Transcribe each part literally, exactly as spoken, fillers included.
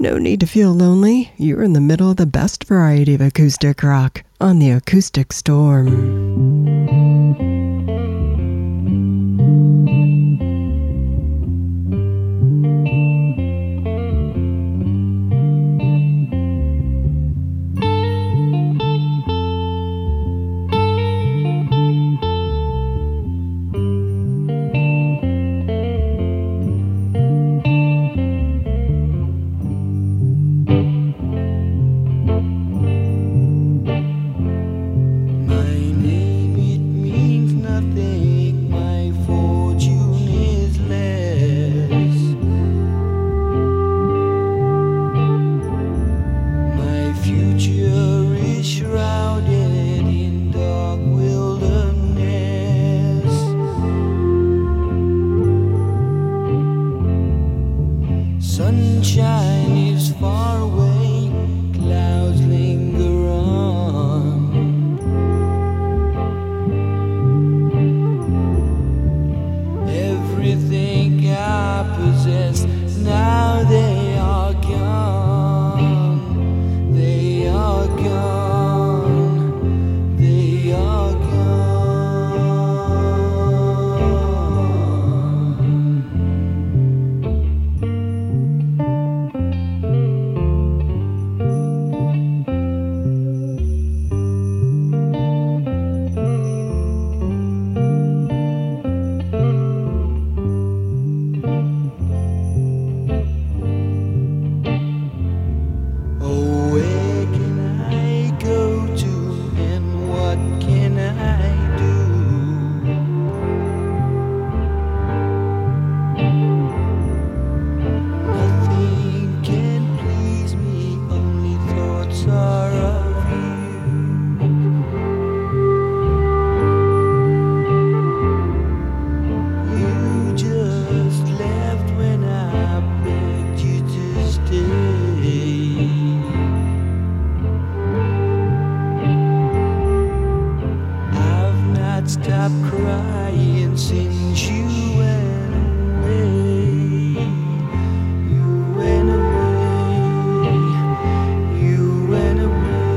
No need to feel lonely. You're in the middle of the best variety of acoustic rock on the Acoustic Storm. Sunshine is far away, clouds linger on. Everything I possess, now they are gone. They are gone. They are gone. Stop crying since you went away. You went away. You went away.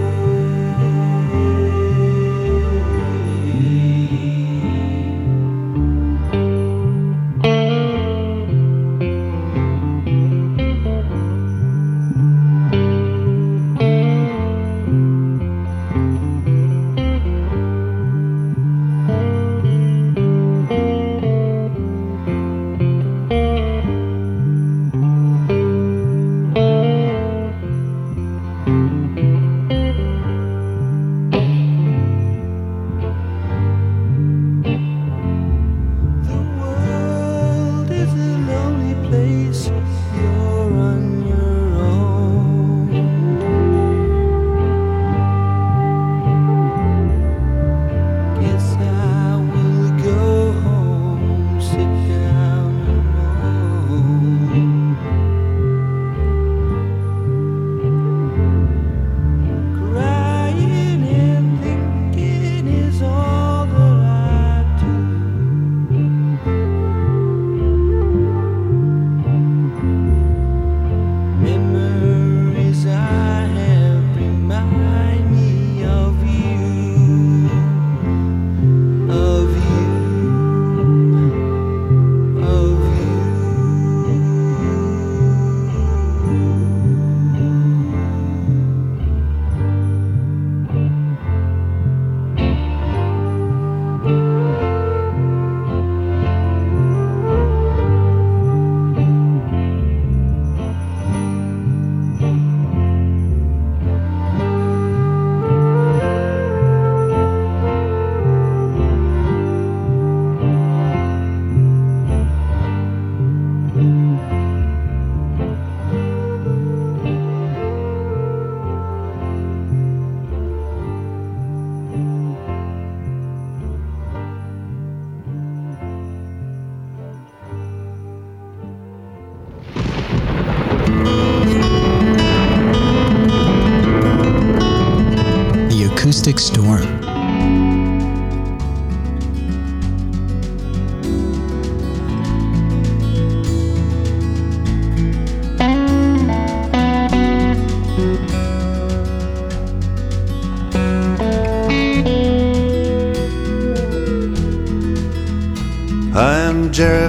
Acoustic Storm.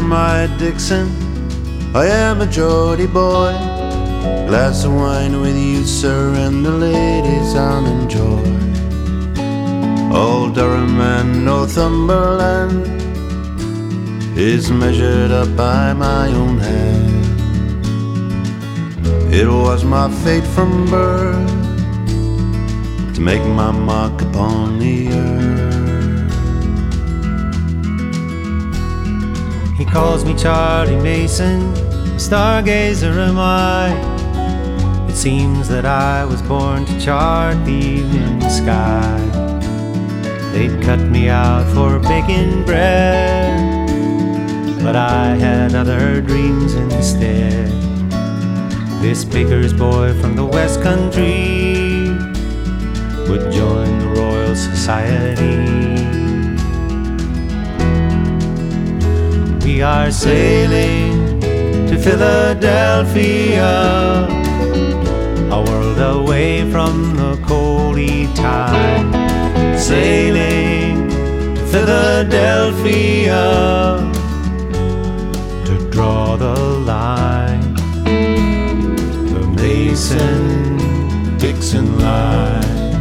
my Dixon, I am a Geordie boy. Glass of wine with you, sir, and the ladies I'll enjoy. Old Durham and Northumberland is measured up by my own hand. It was my fate from birth to make my mark upon the earth. He calls me Charlie Mason, stargazer am I. It seems that I was born to chart the evening sky. They'd cut me out for baking bread, but I had other dreams instead. This baker's boy from the West Country would join the Royal Society. We are sailing to Philadelphia, a world away from the coldy tide. Sailing to Philadelphia to draw the line, the Mason-Dixon line.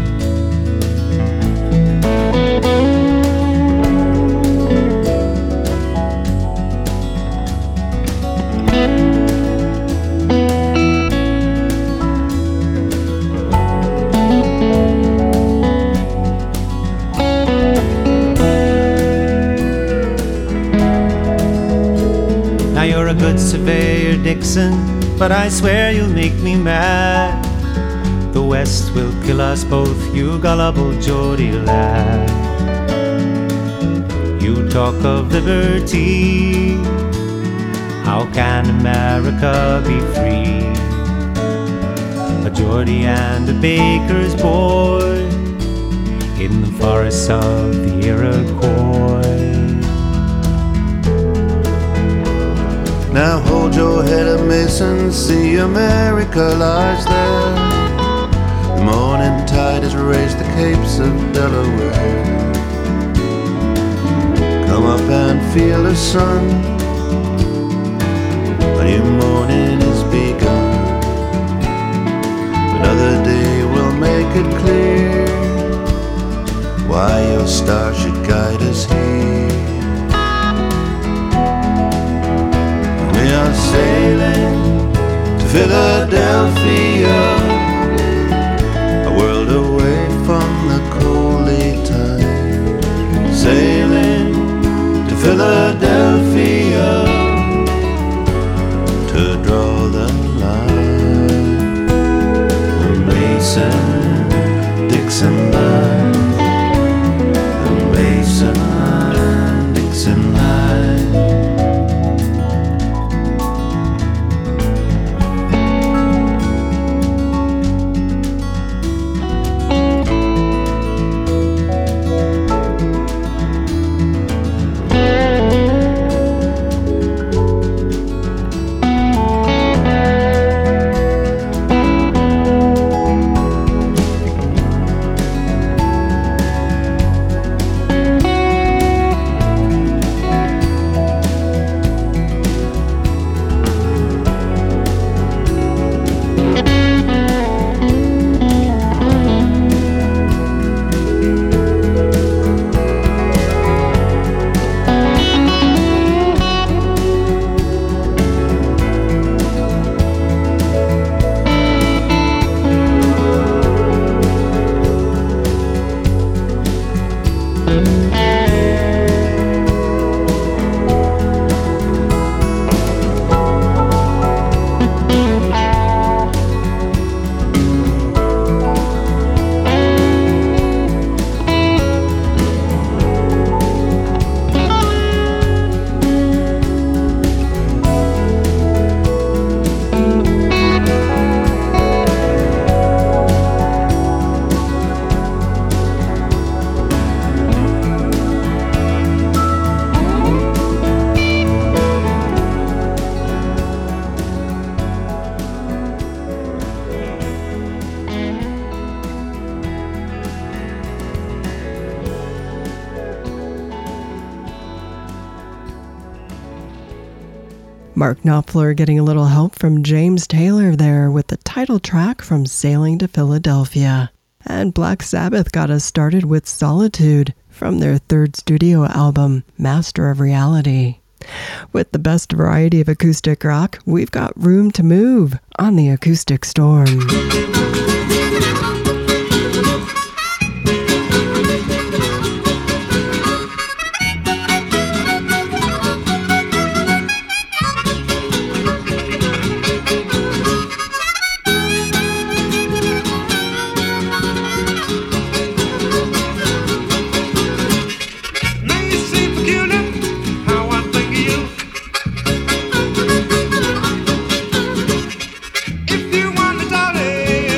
You're a good surveyor, Dixon, but I swear you'll make me mad. The West will kill us both, you gullible Geordie lad. You talk of liberty, how can America be free? A Geordie and a baker's boy in the forests of the Iroquois. Now hold your head up, Mason, see America lies there. The morning tide has raised the capes of Delaware. Come up and feel the sun, a new morning is begun. Another day will make it clear why your star should guide us here. We are sailing to Philadelphia, a world away from the coldy tide. Sailing to Philadelphia to draw the line, the Mason-Dixon line, the Mason-Dixon line. Mark Knopfler getting a little help from James Taylor there with the title track from Sailing to Philadelphia. And Black Sabbath got us started with Solitude from their third studio album, Master of Reality. With the best variety of acoustic rock, we've got Room to Move on the Acoustic Storm. If you want to, darling.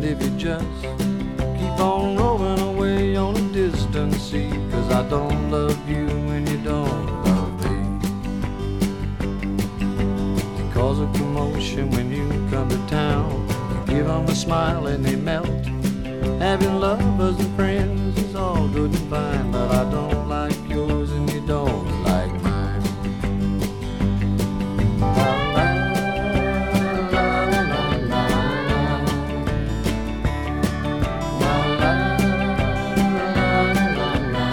if you just keep on rolling away on a distant sea. Cause I don't love you when you don't love me. You cause a commotion when you come to town. You give them a smile and they melt. Having lovers and friends is all good and fine, but I don't like yours and you don't like mine. La, la, la, la, la, la. La, la, la, la, la.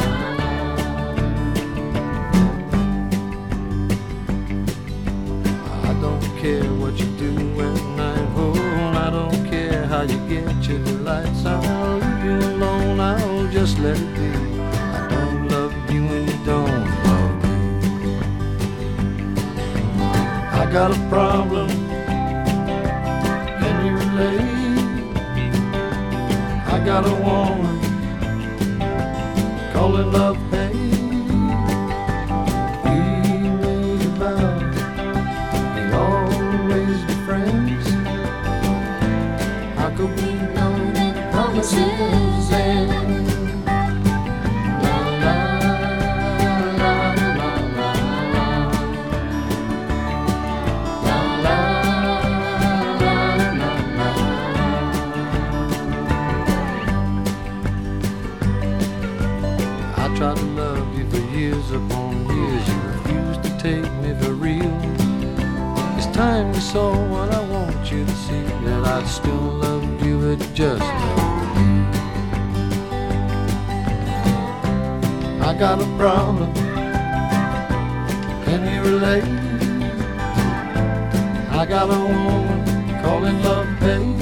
I don't care what you do at night, oh, I don't care how you get your delights. I'll leave you alone, I'll just let it be. I don't love you and you don't love me. I got a problem, can you relate? I got a woman, call it love hate. We made a vow, we'd always be friends. How could we know that promises end? La la la la la la. La la la la la. I tried to love you for years upon years. You refused to take me for real. It's time you saw what I want you to see, that I still love you, it just love me. I got a problem, can you relate? I got a woman calling love hate.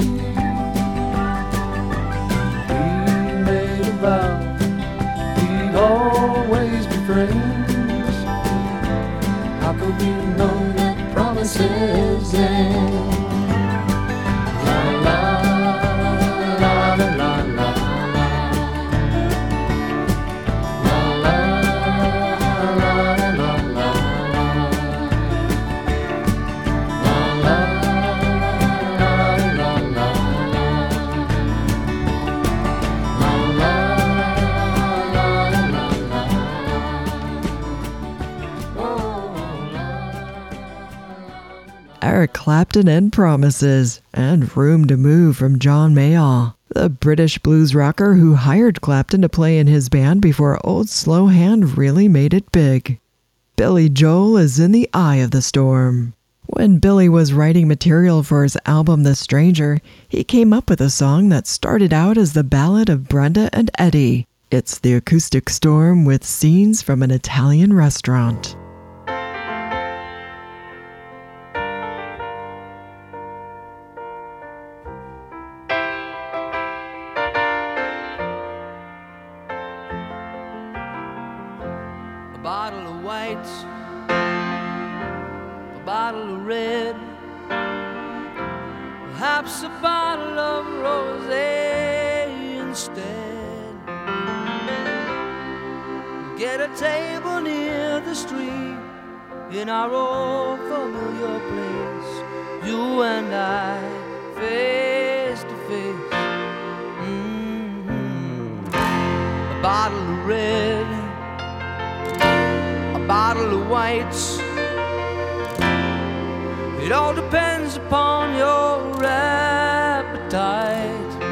We made a vow, we'd always be friends. How could we know that promises end? La la la la la la. La la la la la. La la la la la. La la la la la. Eric Clapton and Promises, and Room to Move from John Mayall, the British blues rocker who hired Clapton to play in his band before Old Slow Hand really made it big. Billy Joel is in the eye of the storm. When Billy was writing material for his album The Stranger, he came up with a song that started out as the ballad of Brenda and Eddie. It's the acoustic storm with scenes from an Italian restaurant. A bottle of white, a bottle of red, perhaps a bottle of rosé instead. Get a table near the street in our old familiar place, you and I, face to face. Mm-hmm. A bottle of red, a bottle of whites. It all depends upon your appetite.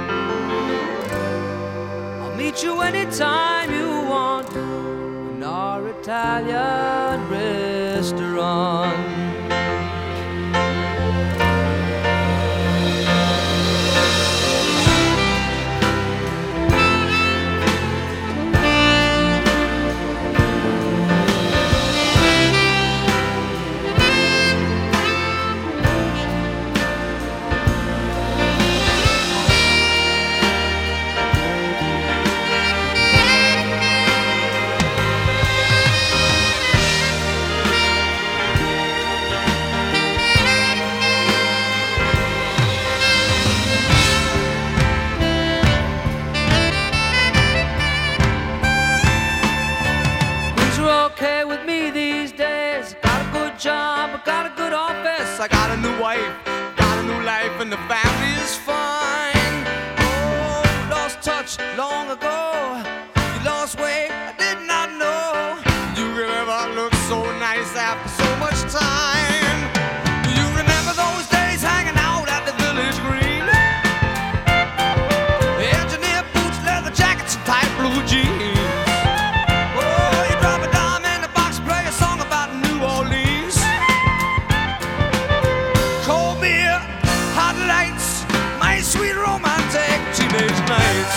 I'll meet you anytime you want in our Italian restaurant. beach long ago. You lost weight, I did not know. You ever look so nice after so much time. You remember those days hanging out at the village green? Engineer boots, leather jackets, and tight blue jeans. Oh, you drop a dime in the box, play a song about New Orleans. Cold beer, hot lights, my sweet romantic teenage nights.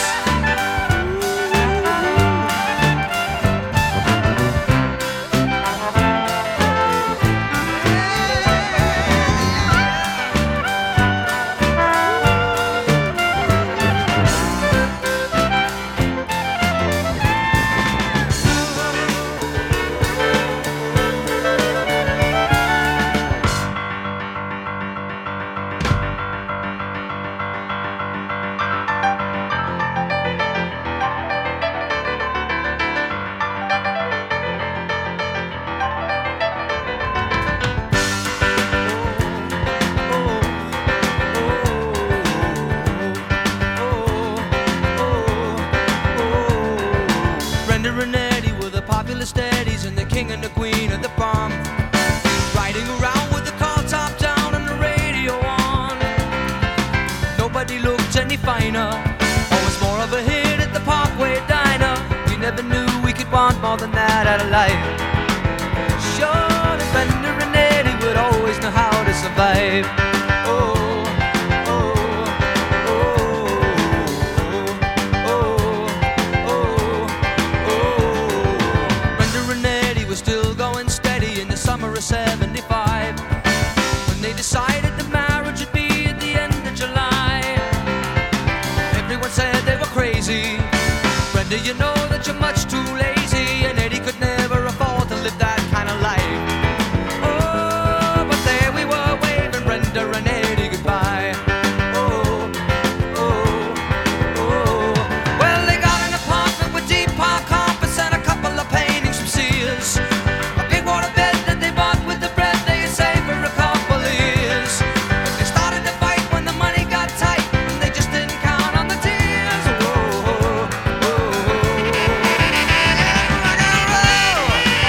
Steadies and the king and the queen of the palm, riding around with the car top down and the radio on. Nobody looked any finer, always more of a hit at the Parkway Diner. We never knew we could want more than that out of life. Sean and Bender and Eddie would always know how to survive. Oh, seventy-five, when they decided the marriage would be at the end of July. Everyone said they were crazy. Brenda, you know that you're much too lazy, and Eddie could never afford to live that kind of life. Oh, but there we were waving Brenda and Eddie goodbye. Oh, oh, oh. Well, they got an apartment with deep park carpets and a couple of paintings from Sears. A big water bed with the bread they saved for a couple of years. But they started to fight when the money got tight, and they just didn't count on the tears. Oh, oh, oh, oh. Rock and roll.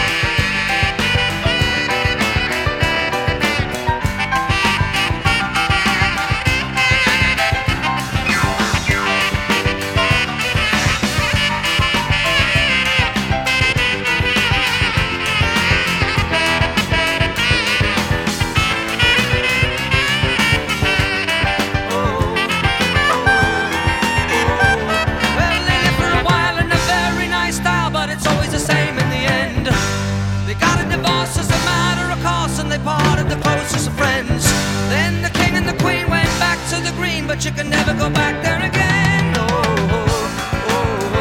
But you can never go back there again. Oh, oh, oh,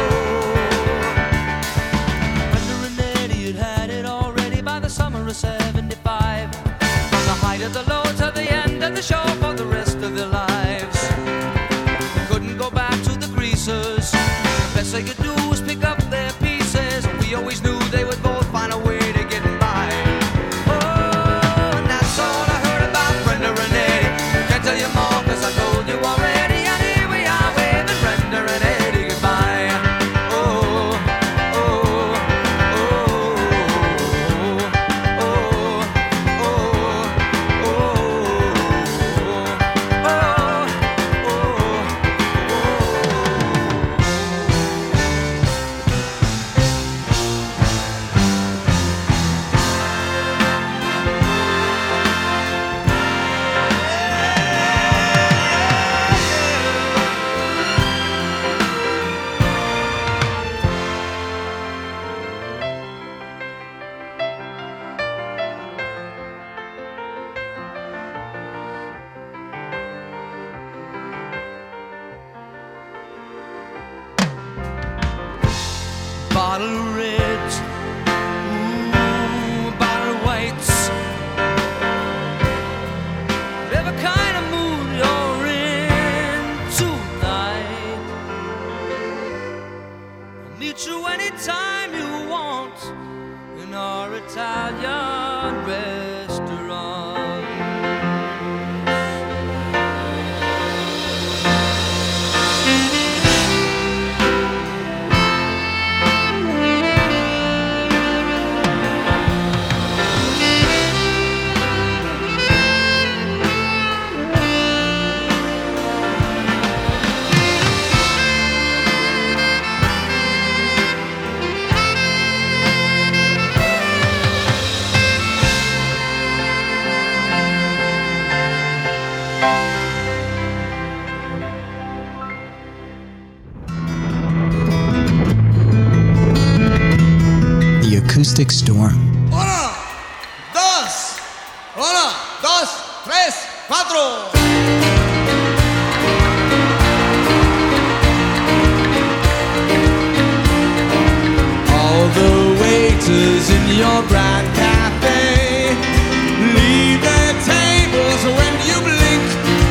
oh. Brenda and Eddie had had it already by the summer of seventy-five. From the height of the low to the end of the show for the rest of their lives. They couldn't go back to the greasers. The best they could do was pick up their pieces. We always knew they would both find a way to get by. Oh, and that's all I heard about Brenda and Eddie. Can't tell you more, cause I told you already. And here we are waving Brenda and Eddie goodbye. Oh, oh, oh, oh, oh, oh, Bottle of reds, ooh, bottle of whites. Whatever kind of mood you're in tonight, I'll meet you anytime you want in our Italian restaurant. Acoustic Storm. Uno, dos, uno, dos, tres, cuatro. All the waiters in your bright cafe leave their tables when you blink.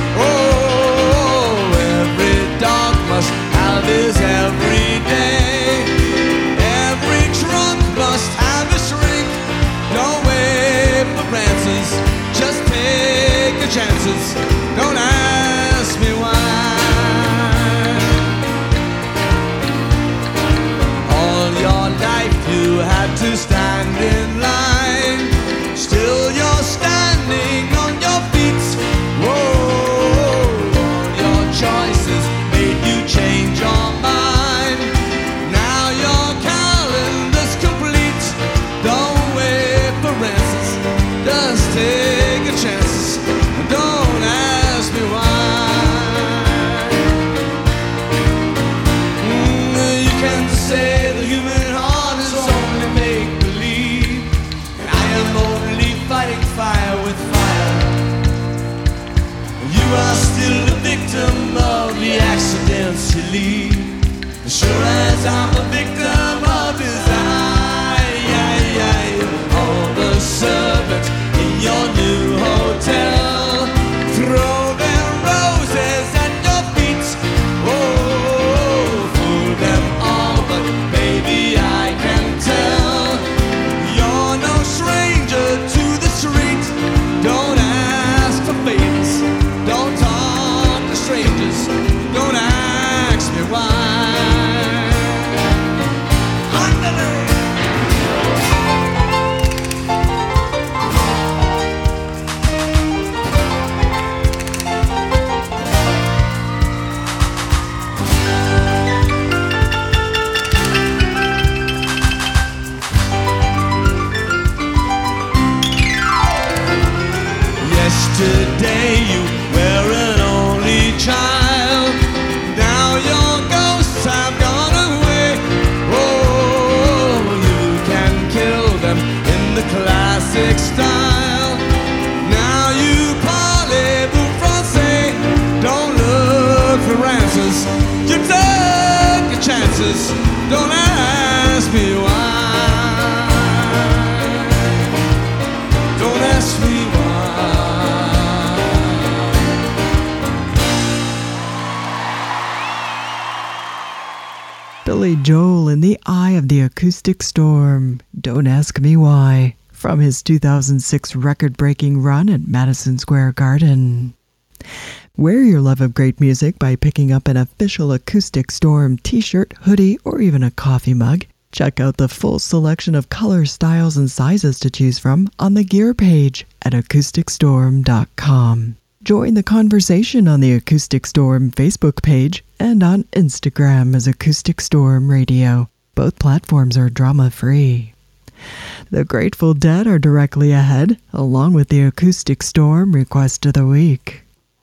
Oh, every dog must have his every day. Every trunk must have a shrink. Don't wait for answers, just take your chances. Don't ask me why. All your life you had to stand in line. Still you're standing on your feet. Whoa, all your choices made you change your mind. Now your calendar's complete. Don't wait for answers, just take your chances. Don't ask me why. Mm, you can say the human heart is only make-believe, and I am only fighting fire with fire. You are still the victim of the accidents you leave, as sure as I'm a victim of desire. All the servants in your new hotel throw their roses at your feet. Oh, fool them all, but baby I can tell you're no stranger to the street. Don't ask for favors, don't talk to strangers, don't ask me why. Yesterday you were an only child. Now your ghosts have gone away. Oh, you can kill them in the classic style. Now you parlez-vous français. Don't look for answers, you took your chances. Don't ask me why. Don't ask me why. Billy Joel in the Eye of the Acoustic Storm. Don't ask me why. From his two thousand six record-breaking run at Madison Square Garden. Wear your love of great music by picking up an official Acoustic Storm t-shirt, hoodie, or even a coffee mug. Check out the full selection of colors, styles, and sizes to choose from on the gear page at acoustic storm dot com. Join the conversation on the Acoustic Storm Facebook page and on Instagram as Acoustic Storm Radio. Both platforms are drama-free. The Grateful Dead are directly ahead, along with the Acoustic Storm Request of the Week.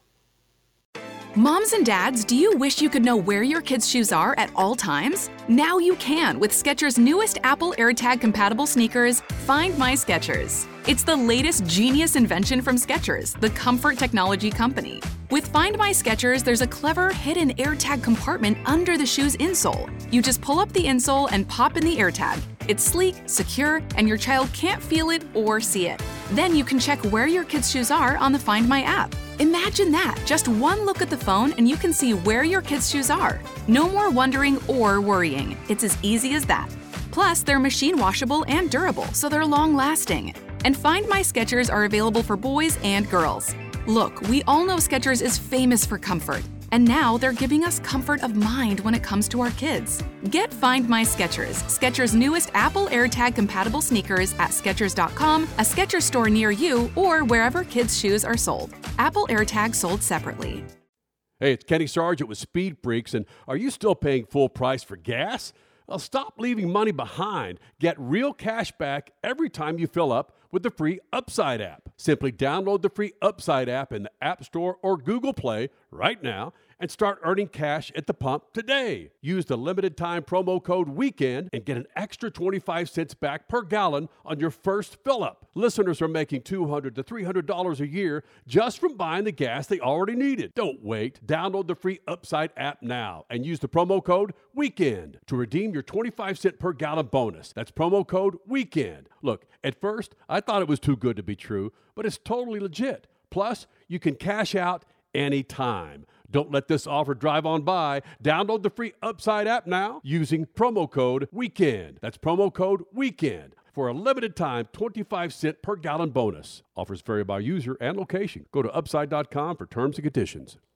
Moms and dads, do you wish you could know where your kids' shoes are at all times? Now you can with Skechers' newest Apple AirTag compatible sneakers, Find My Skechers. It's the latest genius invention from Skechers, the comfort technology company. With Find My Skechers, there's a clever hidden AirTag compartment under the shoe's insole. You just pull up the insole and pop in the AirTag. It's sleek, secure, and your child can't feel it or see it. Then you can check where your kids' shoes are on the Find My app. Imagine that, just one look at the phone and you can see where your kids' shoes are. No more wondering or worrying. It's as easy as that. Plus, they're machine washable and durable, so they're long-lasting. And Find My Skechers are available for boys and girls. Look, we all know Skechers is famous for comfort, and now they're giving us comfort of mind when it comes to our kids. Get Find My Skechers, Skechers' newest Apple AirTag compatible sneakers at skechers dot com, a Skechers store near you, or wherever kids' shoes are sold. Apple AirTag sold separately. Hey, it's Kenny Sargent with Speed Freaks, and are you still paying full price for gas? Well, stop leaving money behind. Get real cash back every time you fill up with the free Upside app. Simply download the free Upside app in the App Store or Google Play right now and start earning cash at the pump today. Use the limited time promo code WEEKEND and get an extra twenty-five cents back per gallon on your first fill up. Listeners are making two hundred to three hundred dollars a year just from buying the gas they already needed. Don't wait. Download the free Upside app now and use the promo code WEEKEND to redeem your twenty-five cent per gallon bonus. That's promo code WEEKEND. Look, at first, I thought it was too good to be true, but it's totally legit. Plus, you can cash out anytime. Don't let this offer drive on by. Download the free Upside app now using promo code WEEKEND. That's promo code WEEKEND for a limited time twenty-five cent per gallon bonus. Offers vary by user and location. Go to upside dot com for terms and conditions.